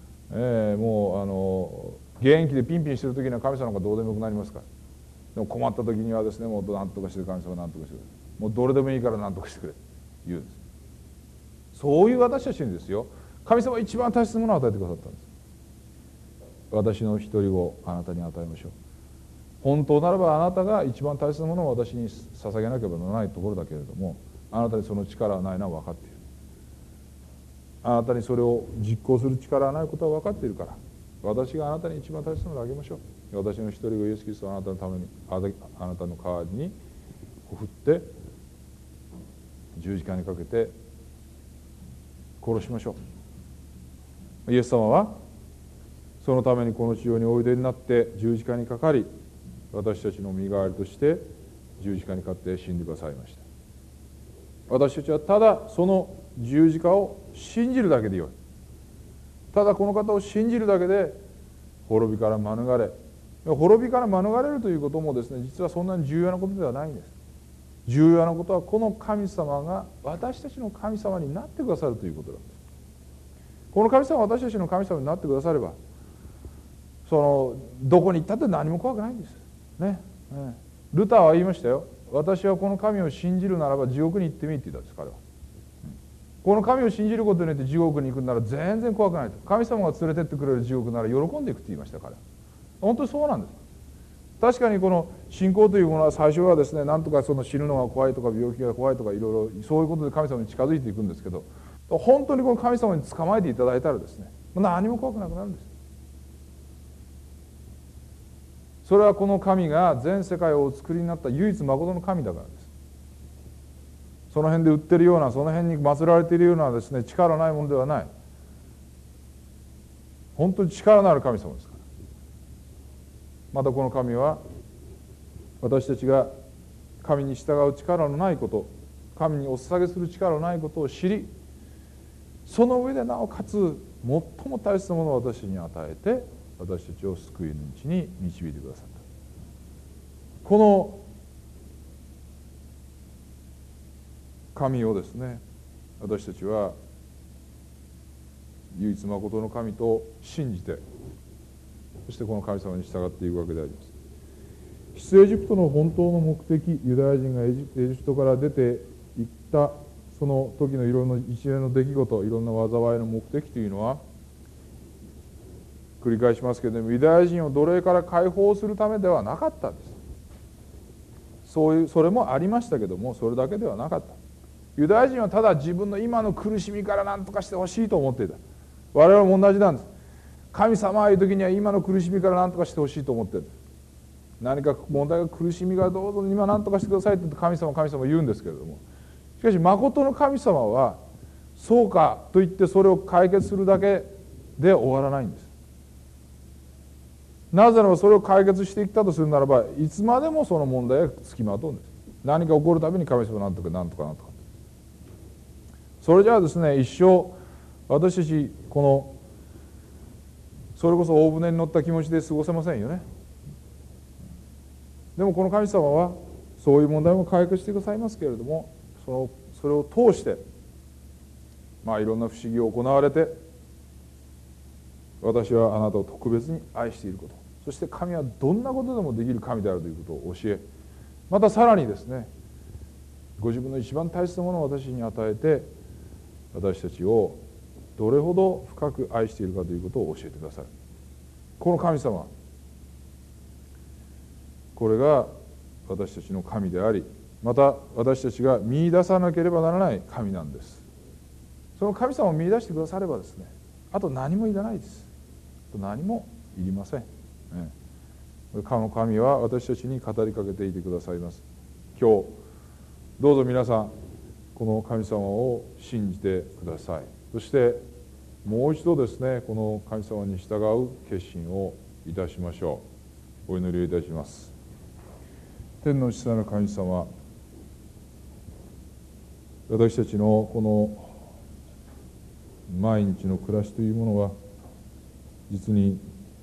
もう元気でピンピンしてる時には神様なんかどうでもよくなりますから。でも困った時にはですね、もう何とかして神様何とかしてくれ、もうどれでもいいから何とかしてくれ言うんです。そういう私たちにですよ、神様は一番大切なものを与えてくださったんです。私の一人をあなたに与えましょう。本当ならばあなたが一番大切なものを私に捧げなければならないところだけれども、あなたにその力はないのは分かっている。あなたにそれを実行する力はないことは分かっているから、私があなたに一番大切なものをあげましょう。私の一人子イエス・キリストをあなたのために、あなたの代わりに振って十字架にかけて殺しましょう。イエス様はそのためにこの地上においでになって十字架にかかり、私たちの身代わりとして十字架にかかって死んでくださいました。私たちはただその十字架を信じるだけでよい。ただこの方を信じるだけで滅びから免れ、滅びから免れるということもですね、実はそんなに重要なことではないんです。重要なことはこの神様が私たちの神様になってくださるということなんです。この神様は私たちの神様になってくだされば、どこに行ったって何も怖くないんですね。ルターは言いましたよ。私はこの神を信じるならば地獄に行ってみって言ったんです、彼は。この神を信じることによって地獄に行くなら全然怖くないと。神様が連れてってくれる地獄なら喜んでいくって言いました、彼は。本当にそうなんです。確かにこの信仰というものは最初はですね、なんとか死ぬのが怖いとか病気が怖いとかいろいろそういうことで神様に近づいていくんですけど、本当にこの神様に捕まえていただいたらですね、何も怖くなくなるんです。それはこの神が全世界をお作りになった唯一誠の神だからです。 その辺で売ってるような、その辺に祀られているようなですね、力ないものではない。本当に力のある神様ですから。またこの神は私たちが神に従う力のないこと、神にお捧げする力のないことを知り、その上でなおかつ最も大切なものを私に与えて、私たちを救いの道に導いてくださった。この神をですね、私たちは唯一まことの神と信じて、そしてこの神様に従っていくわけであります。出エジプトの本当の目的、ユダヤ人がエジプトから出ていったその時のいろんな一連の出来事、いろんな災いの目的というのは、繰り返しますけれども、ユダヤ人を奴隷から解放するためではなかったんです。それもありましたけども、それだけではなかった。ユダヤ人はただ自分の今の苦しみから何とかしてほしいと思っていた。我々も同じなんです。神様あいう時には今の苦しみから何とかしてほしいと思っている。何か問題が苦しみがどうぞ今何とかしてくださいって神様言うんですけれども、しかし誠の神様はそうかと言ってそれを解決するだけで終わらないんです。なぜならばそれを解決していったとするならば、いつまでもその問題がつきまとうんです。何か起こるたびに神様なんとかなんとかなんとか。それじゃあですね、一生私たちそれこそ大船に乗った気持ちで過ごせませんよね。でもこの神様はそういう問題も解決してくださいますけれども、それを通していろんな不思議を行われて、私はあなたを特別に愛していること、そして神はどんなことでもできる神であるということを教え、またさらにですね、ご自分の一番大切なものを私に与えて、私たちをどれほど深く愛しているかということを教えてくださる。この神様、これが私たちの神であり、また私たちが見出さなければならない神なんです。その神様を見出してくださればですね、あと何もいらないです。何もいりません。この神は私たちに語りかけていてくださいます。今日どうぞ皆さん、この神様を信じてください。そしてもう一度ですね、この神様に従う決心をいたしましょう。お祈りをいたします。天の父なる神様、私たちのこの毎日の暮らしというものは実に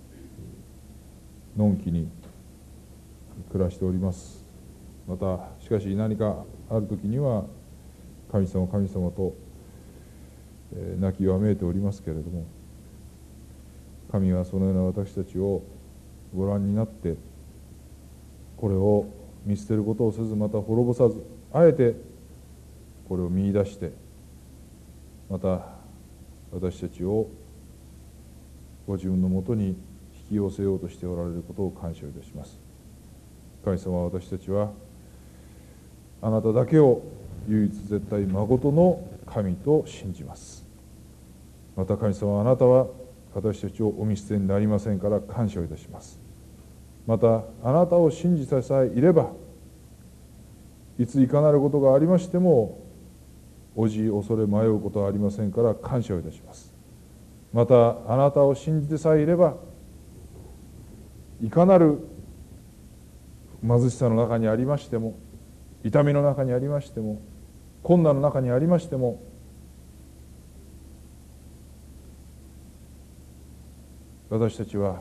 のんきに暮らしております。またしかし何かある時には神様と泣きわめいておりますけれども、神はそのような私たちをご覧になって、これを見捨てることをせず、また滅ぼさず、あえてこれを見出して、また私たちをご自分のもとに引き寄せようとしておられることを感謝いたします。神様は、私たちはあなただけを唯一絶対誠の神と信じます。また神様は、あなたは私たちをお見捨てになりませんから感謝をいたします。またあなたを信じてさえいれば、いついかなることがありましてもおじ恐れ迷うことはありませんから感謝をいたします。またあなたを信じてさえいれば、いかなる貧しさの中にありましても、痛みの中にありましても、困難の中にありましても、私たちは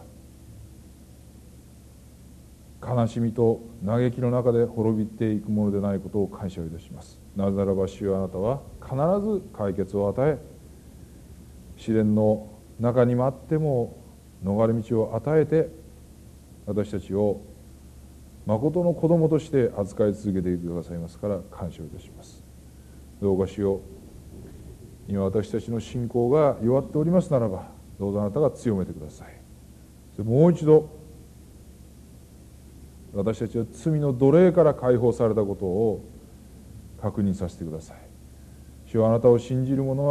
悲しみと嘆きの中で滅びていくものでないことを感謝いたします。なぜならば主よ、あなたは必ず解決を与え、試練の中にもあっても逃れ道を与えて、私たちを誠の子供として扱い続けていてくださいますから感謝いたします。どうか主よ、今私たちの信仰が弱っておりますならば、どうぞあなたが強めてください。もう一度私たちは罪の奴隷から解放されたことを確認させてください。主は、あなたを信じる者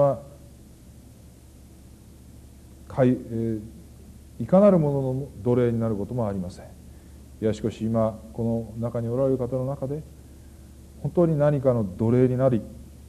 はいかなるものの奴隷になることもありません。いやしかし今この中におられる方の中で、 本当に何かの奴隷になり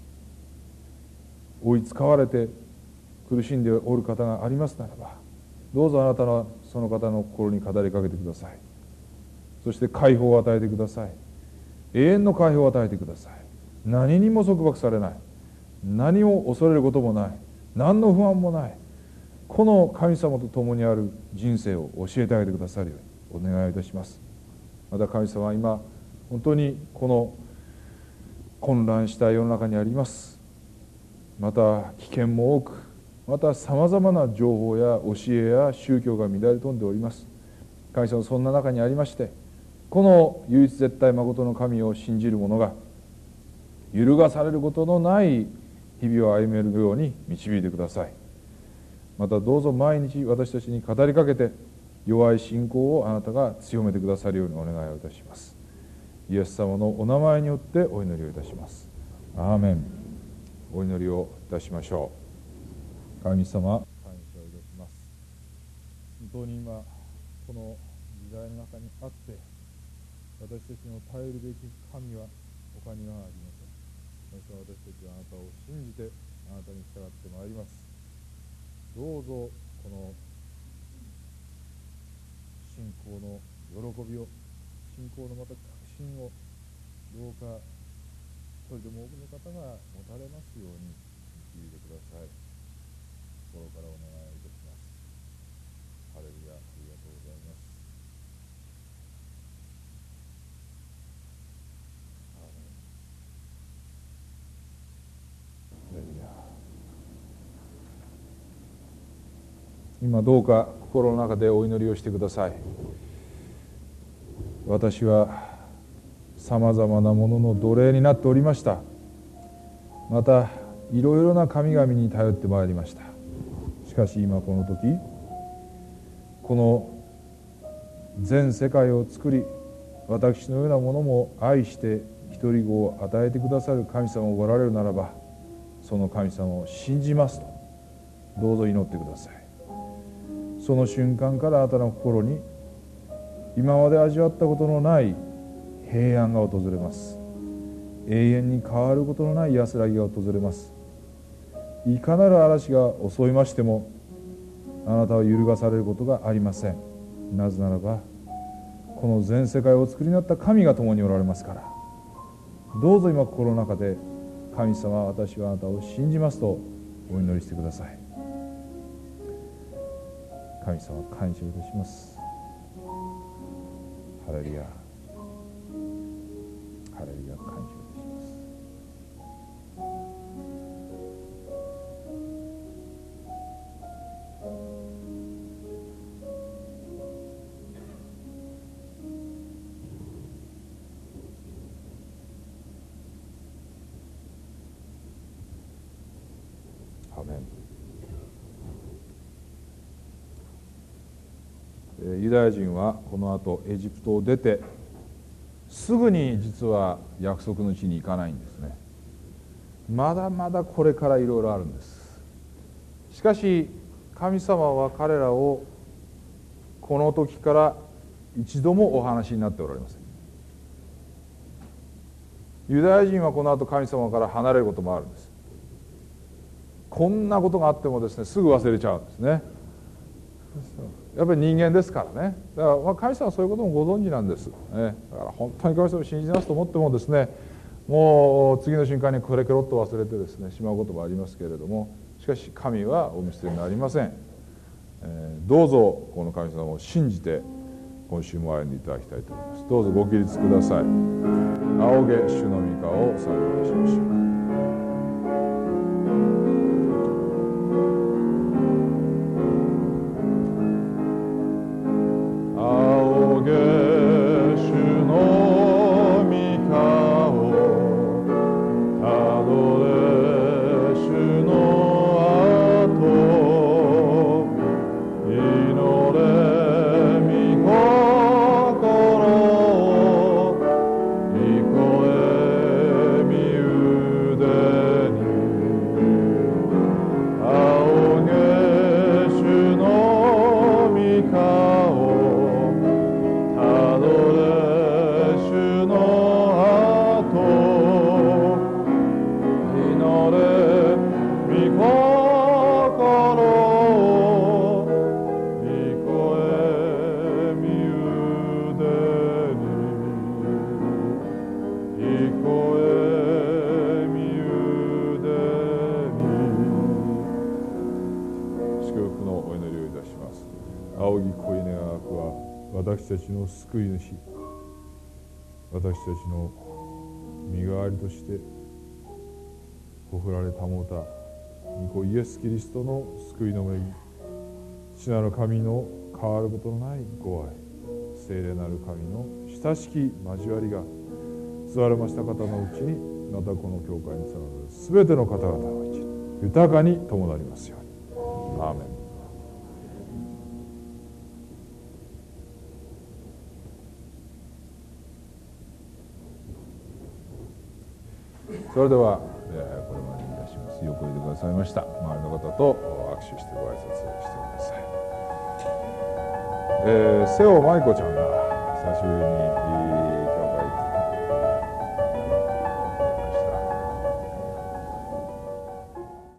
追いつかわれて苦しんでおる方がありますならば、どうぞあなたのその方の心に語りかけてください。そして解放を与えてください。永遠の解放を与えてください。何にも束縛されない、何を恐れることもない、何の不安もない、この神様と共にある人生を教えてあげてくださるようにお願いいたします。また神様は今本当にこの混乱した世の中にあります。また危険も多く、またさまざまな情報や教えや宗教が乱れ飛んでおります。神様、そんな中にありまして、この唯一絶対誠の神を信じる者が揺るがされることのない日々を歩めるように導いてください。またどうぞ毎日私たちに語りかけて、弱い信仰をあなたが強めてくださるようにお願いをいたします。イエス様のお名前によってお祈りをいたします。アーメン。お祈りをいたしましょう。神様、感謝をいたします。本当に今この時代の中にあって、私たちの頼るべき神は他にはありません。私たちはあなたを信じてあなたに従ってまいります。どうぞこの信仰の喜びを、信仰のまた確信を、どうか一人でも多くの方が持たれますように導いてください。心からお願いいたします。ハレルヤ、ありがとうございます。ハレルヤ。今どうか心の中でお祈りをしてください。私はさまざまなものの奴隷になっておりました。またいろいろな神々に頼ってまいりました。しかし今この時、この全世界を作り、私のようなものも愛して独り子を与えてくださる神様がおられるならば、その神様を信じますとどうぞ祈ってください。その瞬間からあなたの心に今まで味わったことのない平安が訪れます。永遠に変わることのない安らぎが訪れます。いかなる嵐が襲いましてもあなたは揺るがされることがありません。なぜならばこの全世界を作りになった神が共におられますから。どうぞ今心の中で、神様、私はあなたを信じますとお祈りしてください。神様、感謝いたします。ハレルヤ、ハレルヤ、感謝いたします。アメン。ユダヤ人はこの後エジプトを出てすぐに実は約束の地に行かないんですね。まだまだこれからいろいろあるんです。しかし神様は彼らをこの時から一度もお話になっておられません。ユダヤ人はこの後神様から離れることもあるんです。こんなことがあってもですね、すぐ忘れちゃうんですね。やっぱり人間ですからね。だから神様はそういうこともご存知なんです、ね。だから本当に神様を信じますと思ってもですね、もう次の瞬間にこれケロッと忘れてですねしまうこともありますけれども、しかし神はお見捨てになりません。どうぞこの神様を信じて今週も歩んでいただきたいと思います。どうぞご起立ください。仰げ主の御顔を賛美いたしましょう。 Ikoe mi 願わくは私たちの救い主、私たちの身代わりとして送られたもうた御子イエス・キリストの救いの恵み、父なる神の変わることのないご愛、聖霊なる神の親しき交わりが座れました方のうちに、またこの教会につながるすべての方々のうちに豊かに共なりますように。アーメン。それでは、これまでにいたします。横入れてくださいました周りの方と握手してご挨拶をしてください。瀬尾舞子ちゃんが久しぶりに